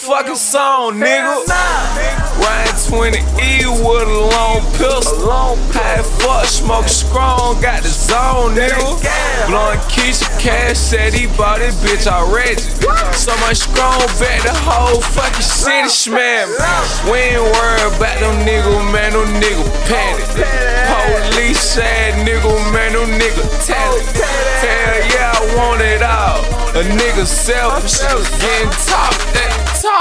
fucking song, nigga. Ryan 20E with a long pistol. High fuck, smoke strong, got the zone, nigga. Blowing Keisha Cash, said he bought this bitch already. So much strong, back the whole fucking city smell. We ain't worried about them nigga, man, them nigga petty. Police sad nigga, man, them nigga talent. Hell yeah, I want it all. A nigga selfish, getting top that top.